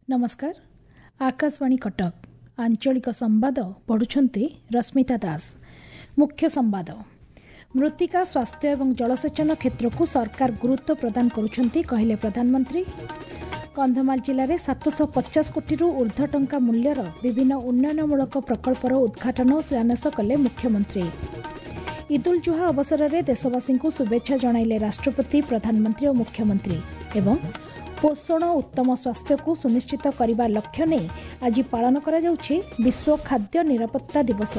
नमस्कार। आकाशवाणी कटक आंचलिक संवाद पढ़ुछंती रश्मिता दास। मुख्य संवाद। मृत्तिका स्वास्थ्य एवं जलसेचन क्षेत्र को सरकार गुरुत्व प्रदान करुछंती कहले प्रधानमंत्री। कंधमाल जिले में 750 कोटी ऊर्ध्व टंका मूल्यर विभिन्न उन्नयनमूलक प्रकल्पर उद्घाटन और शिलान्यास कले मुख्यमंत्री। ईद-उल जुहा अवसर में देशवासी को शुभेच्छा जणाइले राष्ट्रपति, प्रधानमंत्री और मुख्यमंत्री। एवं पोषण उत्तम स्वास्थ्य को सुनिश्चित करने लक्ष्य नहीं आज पालन करा जाउछि विश्व खाद्य निरापत्ता दिवस।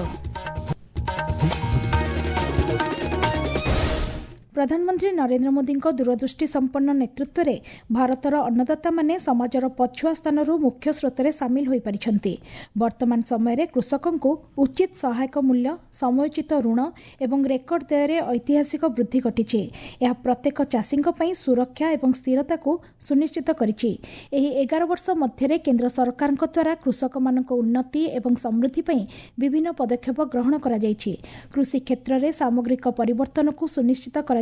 प्रधानमंत्री नरेंद्र मोदी दूरदृष्टि संपन्न नेतृत्व में भारतर अन्नदाता माने समाजर पछुआ स्थान मुख्य स्रोत में सामिल हो पारिछंती। वर्तमान समय कृषकों को उचित सहायक मूल्य, समयोचित ऋण एवं रेकर्ड दर ऐतिहासिक वृद्धि घटी। यह प्रत्येक चाषी सुरक्षा एवं स्थिरता को सुनिश्चित करिछि। एही 11 वर्ष मध्य केंद्र सरकार द्वारा कृषक मानक उन्नति एवं समृद्धि पई विभिन्न पदक्षेप ग्रहण करा जायछि। कृषि क्षेत्र में सामग्रिक परिवर्तन को सुनिश्चित करा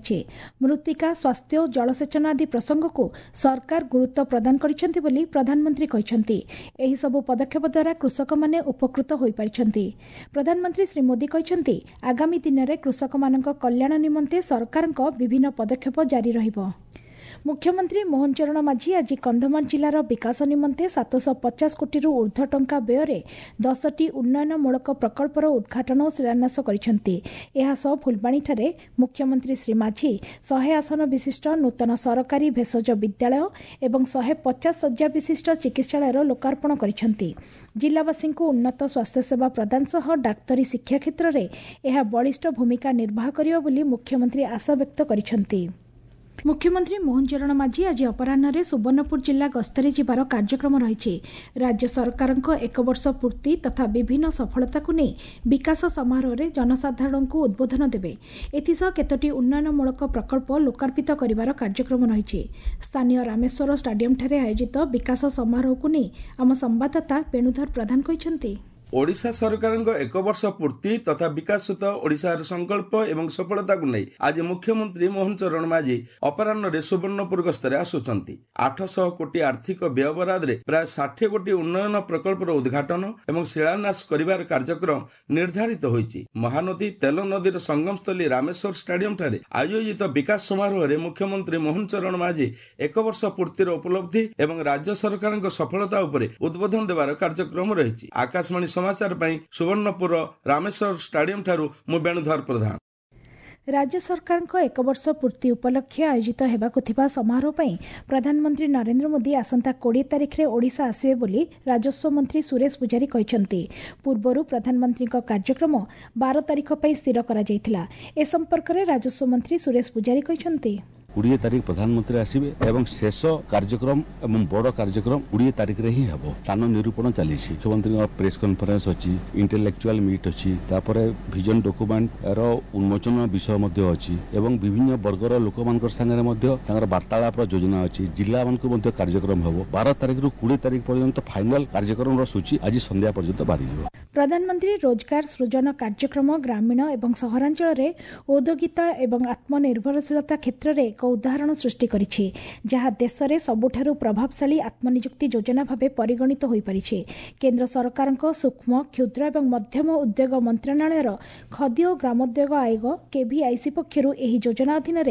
मृत्तिका स्वास्थ्य और जलसेचन आदि प्रसंग को सरकार गुरुत्व प्रदान करिसेंती बोली प्रधानमंत्री कहिसेंती। एही सबु पदक्षेप द्वारा कृषक माने उपकृत होई पारिसेंती। प्रधानमंत्री श्री मोदी कहिसेंती आगामी दिन में कृषक मानक कल्याण निमंते सरकारक विभिन्न पदक्षेप जारी रहिबो। मुख्यमंत्री मोहन चरण माझी आज कंधमाल जिलार विकास निमंते 750 कोटी ऊर्ध्व टंका व्यय 10टी उन्नयनमूलक प्रकल्पर उद्घाटन और शिलान्यास करिसेंती। एहा सह फुलबाणीଠାରେ मुख्यमंत्री श्री माझी 100 आसन विशिष्ट नूतन सरकारी भेषज विद्यालय एवं 150 शଯ୍ୟା विशिष्ट चिकित्सालयर लोकार्पण करिसेंती। जिलावासी को उन्नत स्वास्थ्य सेवा प्रदान सह डाक्तरी शिक्षा क्षेत्र में यह बलिष्ठ भूमिका निर्वाह करियो बोली मुख्यमंत्री आशा व्यक्त करिसेंती। मुख्यमंत्री मोहन चरण माझी आज अपराह्न सुवर्णपुर जिला गस्तरे जिबार कार्यक्रम रही। राज्य सरकार 1 वर्ष पूर्ति तथा विभिन्न सफलता को नहीं विकास समारोह में जनसाधारण को उद्बोधन देवे। एथिसह केतोटी उन्नयनमूलक प्रकल्प लोकार्पित करिवार कार्यक्रम रही। स्थानीय रामेश्वर स्टाडियम ठारे आयोजित विकास समारोह को नहीं आम संवाददाता वेणुधर प्रधान कहिसेंती। ओडिशा सरकार 1 वर्ष पूर्ति तथा विकासित ओडिशार संकल्प एवं सफलता को नहीं आज मुख्यमंत्री मोहन चरण माझी अपराह्न सुवर्णपुर गस्तरे आसुचंती। 800 कोटी आर्थिक व्यय बराद प्राय 60 कोटी उन्नयन प्रकल्पर उद्घाटन एवं शिलान्यास करिवार कार्यक्रम निर्धारित होईछि। महानदी तेल नदीर संगमस्थली रामेश्वर स्टाडियम ठारे आयोजित विकास समारोह में मुख्यमंत्री मोहन चरण माझी 1 वर्ष पूर्तिर उपलब्धि एवं राज्य सरकार सफलता उपरे उद्बोधन देवार कार्यक्रम रही। आकाशवाणी समाचार पई सुवर्णपुर रामेश्वर स्टाडियम ठारू मु वेणुधर प्रधान। राज्य सरकार 1 वर्ष पूर्ति उपलक्षे आयोजित हेबाकु थिबा समारोह पई प्रधानमंत्री नरेंद्र मोदी आसंता 20 तारिख रे ओडिशा आसिबे बोली राजस्व मंत्री सुरेश पुजारी कहिसेंती। पूर्वरु प्रधानमंत्री कार्यक्रम 12 तारिख पई स्थिर करा जायतिला। ए संपर्क रे राजस्व मंत्री सुरेश पुजारी कहिसेंती 20 तारिख प्रधानमंत्री आसबे एवं शेष कार्यक्रम एवं बड़ कार्यक्रम 20 तारिख रे ही हेबो। स्थान निरूपण चली मुख्यमंत्री प्रेस कॉन्फ्रेंस अछि, इंटेलेक्चुअल मीट अछि, तापरे विजन डॉक्यूमेंट रो उन्मोचन विषय मध्ये अछि एवं विभिन्न वर्गर लोकमानकर संगे मध्ये तांगर वार्तालाप योजना अछि। जिला मानक मध्ये कार्यक्रम हेबो। 12 तारिख रु 20 तारिख पर्यंत फाइनल कार्यक्रम रो सूची आज संध्या पर्यंत बारी जिवो। प्रधानमंत्री रोजगार सृजन कार्यक्रम ग्रामीण एवं सहरांचल रे औद्योगिकता एवं आत्मनिर्भरशीलता क्षेत्र में एक उदाहरण सृष्टि करिछि, जहाँ देश में सबुठारु प्रभावशाली आत्मनियुक्ति योजना भाव परिगणित हो पारिछि। केंद्र सरकार सूक्ष्म क्षुद्र एवं मध्यम उद्योग मंत्रणालय खदी और ग्रामोद्योग आयोग केवीआईसी पक्षरु एही योजना अधीन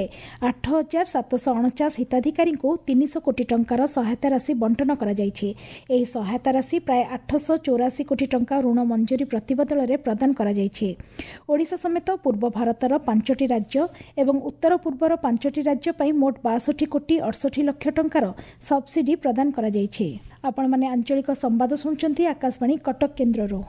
8,749 हिताधिकारी को 300 कोटी टंकार सहायता राशि बंटन करा जायछि। एही सहायता राशि प्राय 884 कोटी टंका ऋण मंजूरी प्रतिबदल में प्रदान करा जायछि। ओडिशा समेत पूर्व भारतर 5टी राज्य एवं उत्तर पूर्वर 5टी राज्य पई मोट 62 कोटी 68 लाख टंकार सब्सिडी प्रदान करा जायछि। आपण माने आंचलिक संवाद सुनचंती आकाशवाणी कटक केन्द्ररो।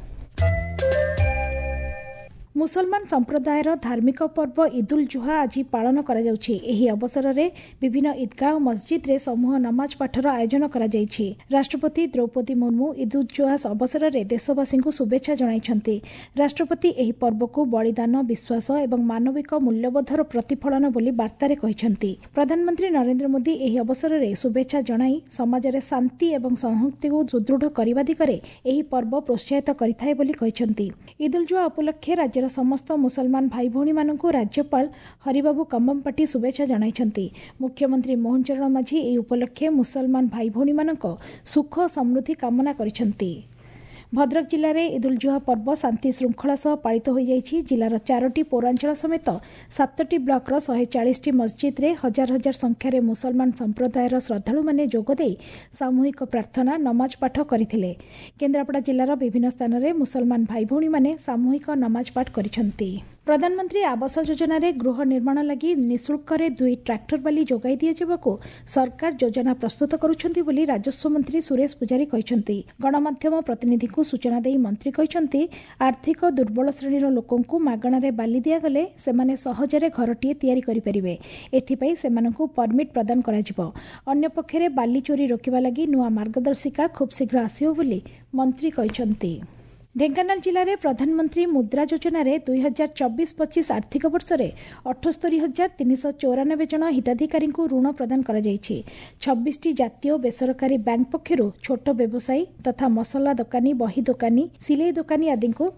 मुसलमान संप्रदायर धार्मिक पर्व ईद-उल जुहा आज पालन करा जाउछि। एही अवसर में विभिन्न ईदगाह और मस्जिद रे समूह नमाज पाठर आयोजन करा जायछि। राष्ट्रपति द्रौपदी मुर्मू ईद-उल जुहा अवसर में देशवासी को शुभेच्छा जणाइछंती। राष्ट्रपति एही पर्व को बलिदान, विश्वास एवं मानविक मूल्यबोधर प्रतिफलन बोली वार्तारे कहिछंती। प्रधानमंत्री नरेंद्र मोदी एही अवसर में शुभेच्छा जणाई समाज रे शांति एवं संहति को सुदृढ़ करबा दिगरे एही पर्व प्रोत्साहित करिथाय बोली कहिछंती। ईद-उल जुहा उपलक्षे राज्यर समस्त मुसलमान भाई भौणी मानकु राज्यपाल हरिबाबू कम्बमपाटी शुभेच्छा जणाइछन्ति। मुख्यमंत्री मोहन चरण माझी एही उपलक्षे मुसलमान भाई भौणी मानक सुख समृद्धि कामना करिछन्ति। भद्रक जिले में ईद उल जुहा पर्व शांति श्रृंखला सह पालित हो जाइछि। जिलार 4टी पौरांचल समेत 7टी ब्लॉकर 140टी मस्जिद रे हजार हजार संख्यार मुसलमान संप्रदायर श्रद्धालु माने जोगदे सामूहिक प्रार्थना नमाज पाठ करथिले। केन्द्रापड़ा जिलार विभिन्न स्थान में मुसलमान भाई भौणी माने सामूहिक नमाज पाठ करिसंति। प्रधानमंत्री आवास योजना रे गृह निर्माण लगी निःशुल्क 2 ट्रैक्टर बाली जोगाई दिया जेबाको सरकार योजना प्रस्तुत करुछंती बोली राजस्व मंत्री सुरेश पुजारी कहिसंती। गणमाध्यम प्रतिनिधि को सूचना देई मंत्री कहिसंती आर्थिक दुर्बल श्रेणीर लोकंकु मागणा रे बाली दिया गले सेमाने सहजरे घरटिए तयारी करि परिबे। एथिपई सेमानकु परमिट प्रदान कराजिबो। अन्य पक्षरे बाली चोरी रोकिबा लगी नुआ मार्गदर्शिका खूब शीघ्र आसिबो बोली मंत्री कहिसंती। ढेंकानाल जिले में प्रधानमंत्री मुद्रा योजना रे 2024-25 आर्थिक वर्ष में 78,394 जन हिताधिकारी ऋण प्रदान करा जायछि। 26टी जातीय बेसरकारी बैंक पक्षर छोट व्यवसायी तथा मसला दोकानी बही दोकानी सिलाई दोकानी आदि को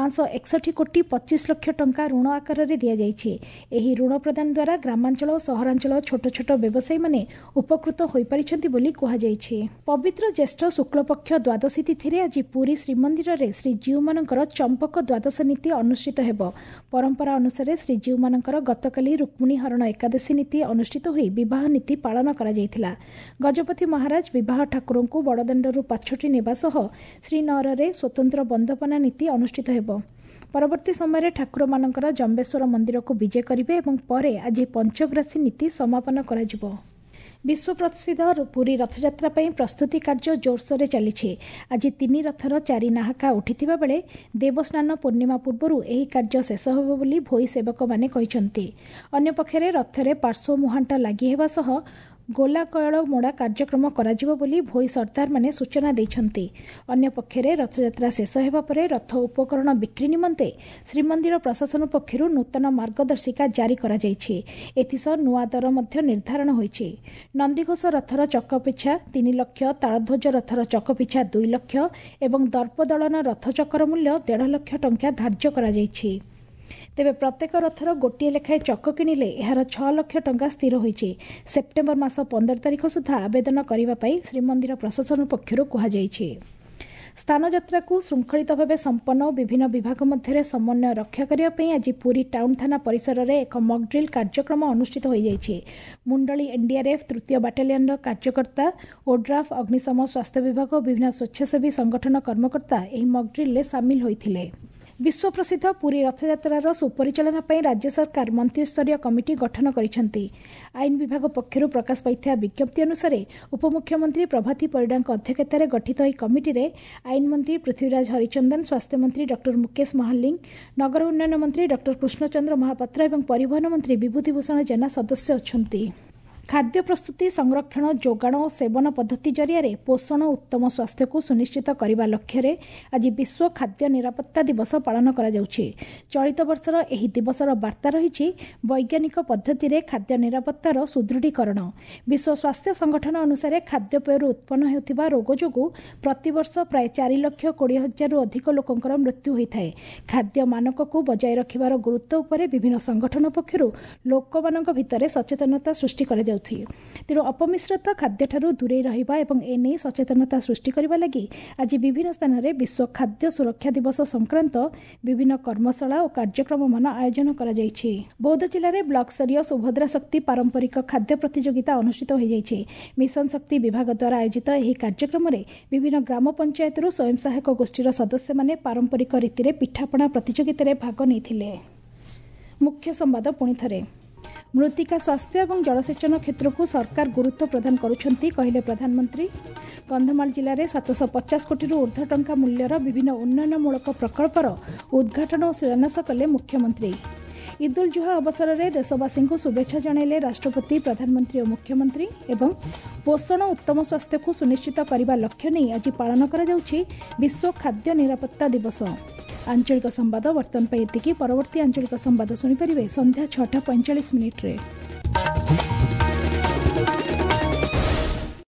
561 कोटी 25 लाख टंका ऋण आकार में दि जायछि। एही ऋण प्रदान द्वारा ग्रामांचल और सहरांचल छोट छोट व्यवसायी माने उपकृत होई परिछन्ति बोली कहा जायछि। पवित्र ज्येष्ठ शुक्ल पक्ष द्वादशी तिथि रे आज पुरी श्रीमंदिर रे श्रीजीव मानकर चंपक द्वादश नीति अनुष्ठित हेब। परंपरा अनुसार श्रीजीव मानकर गतकाली रुक्मिणी हरण एकादशी नीति अनुष्ठित होई विवाह नीति पालन करा जायथिला। गजपति महाराज विवाह ठाकुर को बड़दाण्डरू पाछोटी नेबा सह श्रीनगर रे स्वतंत्र बंदपना नीति अनुष्ठित हेब। परवर्ती समय ठाकुर मानकर जम्बेश्वर मंदिर को विजय करिवे एवं परे आज पंचग्रासी नीति समापन कराजिबो। विश्व प्रसिद्ध पुरी रथयात्रा प्रस्तुति कार्य जोरसोर चली। आज 3 रथर 4 नाहाका उठिथिबा बेले देवस्नान पूर्णिमा पूर्व यह कार्य शेष होब बोली भोई सेवक माने कहिसंती। अन्य पक्षरे रथरे पार्श्व मुहांटा लागि हेबा सह गोला कयल मोड़ा कार्यक्रम कराजिबो बोली भोई सरदार माने सूचना दैछंती। अन्य पक्षरे रथयात्रा शेष हेबा परे रथ उपकरण बिक्री निमंते श्रीमंदिर प्रशासन पक्षरु नूतन मार्गदर्शिका जारी करा जायछि। एथिसह नुआ दर मध्य निर्धारण होइछि। नंदीघोष रथर चक पिछा 3 लाख, तालध्वज रथर चक पिछा 2 लाख एवं दर्पदलन रथ चकर मूल्य 1.5 लाख टंका धार्य करा जायछि। तेबे प्रत्येक रथर गोटे लेखाएं चक किणिले यार 6 लाख टंका स्थिर होइछि। सेप्टेम्बर मास 15 तारिख सुधा आवेदन करिबा पई श्रीमंदिर प्रशासन पक्षरु कहा जायछि। स्थान यात्रा को श्रृंखलित भाव संपन्न और विभिन्न विभाग मध्य समन्वय रक्षा करने आज पुरी टाउन थाना परिसर में एक मॉक ड्रिल कार्यक्रम अनुष्ठित हो जाइए। मुंडली एनडीआरएफ 3 बाटालियन कार्यकर्ता ओड्राफ अग्निशम स्वास्थ्य विभाग और विभिन्न स्वेच्छासेवी संगठन कर्मकर्ता यह मॉक ड्रिल में सामिल होते। विश्व प्रसिद्ध पुरी रथयात्रार सुपरिचालना राज्य सरकार मंत्रिस्तरीय कमिटी गठन करिसेंती। आईन विभाग पक्षरु प्रकाश पाइथिया विज्ञप्ति अनुसार उपमुख्यमंत्री प्रभाती परिडा अध्यक्षतार गठित यह कमिटी रे आईन मंत्री पृथ्वीराज हरिचंदन, स्वास्थ्य मंत्री डॉक्टर मुकेश महालिंग, नगर उन्नयन मंत्री डॉक्टर कृष्णचंद्र महापात्र और परिवहन मंत्री विभूतिभूषण जेना सदस्य अछंती। खाद्य प्रस्तुति संरक्षण जोगाण और सेवन पद्धति जरिया पोषण उत्तम स्वास्थ्य को सुनिश्चित करने लक्ष्य आज विश्व खाद्य निरापत्ता दिवस पालन करा जाउछि। चलित वर्षर एही दिवसर वार्ता रही वैज्ञानिक पद्धति रे खाद्य निरापत्तार सुदृढ़ीकरण। विश्व स्वास्थ्य संगठन अनुसार खाद्यपेय उत्पन्न होता रोग जोगु प्रतिवर्ष प्राय 4,20,000 अधिक लोकंकर मृत्यु होता है। खाद्य मानक को बजाय रखिबार गुरुत्व उपरे विभिन्न संगठन पक्षरु लोकमानक भितरे सचेतनता सृष्टि करा तेणु अपमिश्रित खाद्य ठारू दूरे रहिबा एवं एने सचेतनता सृष्टि करबा लगी आज विभिन्न स्थान में विश्व खाद्य सुरक्षा दिवस संक्रांत विभिन्न कर्मशाला और कार्यक्रम मान आयोजन करा जायछि। बौद्ध जिले में ब्लॉक स्तरीय सुभद्रा शक्ति पारंपरिक खाद्य प्रतियोगिता अनुष्ठित हो जायछि। मिशन शक्ति विभाग द्वारा आयोजित यह कार्यक्रम में विभिन्न ग्राम पंचायत स्वयं सहायक गोष्ठीर सदस्य माने पारंपरिक रीति में पिठापणा प्रतियोगिता में भाग नहीं। मुख्य संवाद पुणी थरे। मृत्तिका स्वास्थ्य और जलसेचन क्षेत्र को सरकार गुरुत्व प्रदान करुछंती कहले प्रधानमंत्री। कंधमाल जिले में 750 कोटी ऊर्ध्व टंका मूल्यर विभिन्न उन्नयनमूलक प्रकल्पर उद्घाटन और शिलान्यास कले मुख्यमंत्री। ईद उल जुहा अवसर में देशवासी को शुभेच्छा जणाइले राष्ट्रपति, प्रधानमंत्री और मुख्यमंत्री। एवं पोषण उत्तम स्वास्थ्य को सुनिश्चित करने लक्ष्य नहीं आज पालन करा जाउछि विश्व खाद्य निरापत्ता दिवस। आंचलिक संवाद वर्तमान पर एतिकी। परवर्ती आंचलिक संवाद सुनिपारे संध्या 6:45 रे।